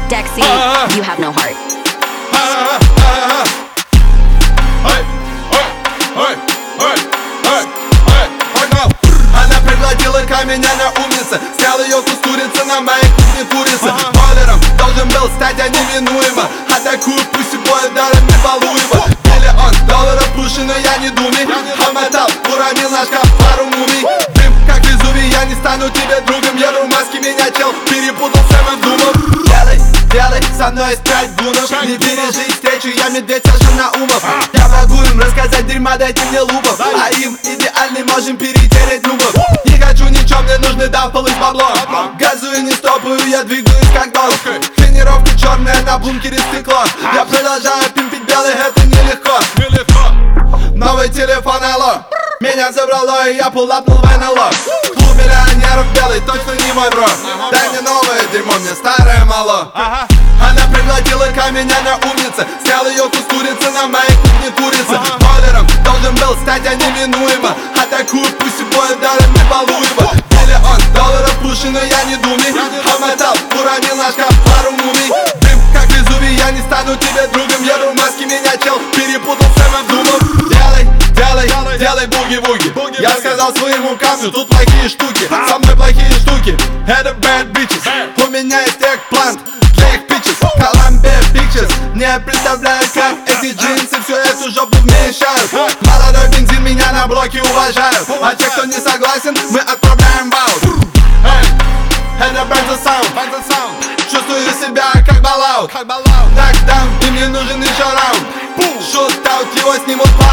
Dexy, you have no heart. Она пригласила меня на умница, снял ее с устурицы на моей кухне курица. Бойлером должен был стать, а неминуемо. Атакую пусть и бой ударами Валуева. $1 пуши, но я не думай. Помотал, уронил на шкаф пару мумий. Дым, как Везувий, я не стану тебе другом. Я маски, меня чел перепутал с Сэмом Думом. Делай со мной спять гунов. Не пережить встречу, я медведь, Саша Наумов. Я могу им рассказать дерьма, дайте мне лупов. А им идеальный можем перетереть нубов. Не хочу ничего, мне нужны даффлы с бабло. Газую, не стопаю, я двигаюсь как долг. Тренировка черная, на бункере стекло. Я продолжаю пимпить белый, это нелегко. Новый телефон, алло. Меня забрало, и я пулапнул в НЛО. Клуб миллионеров белый, точно не мой бро. Дай мне новое дерьмо, мне старое мало. Она пригласила меня на умница, снял ее с устурицы на моей кухне курица. Бойлером должен был стать, а неминуемо. Атакую пусть и бой ударами Валуева. $1 пуши, но я не думай. Помотал, уронил на шкаф пару мумий. Дым, как Везувий, я не стану тебе другом. Еду маски, меня чел перепутал с Сэмом Думом. Делай буги-вуги. Я сказал своему камню, тут плохие штуки. Со мной плохие штуки, это bad bitches. У меня есть экплант для их питчес. Columbia Pictures. Не представляю, как эти джинсы всю эту жопу вмещают. Молодой бензин, меня на блоке уважают. А те, кто не согласен, мы отправляем в аут. Это Benzo Sound. Чувствую себя как балаут. Нокдаун, и мне нужен еще раунд. Шут-аут, его снимут.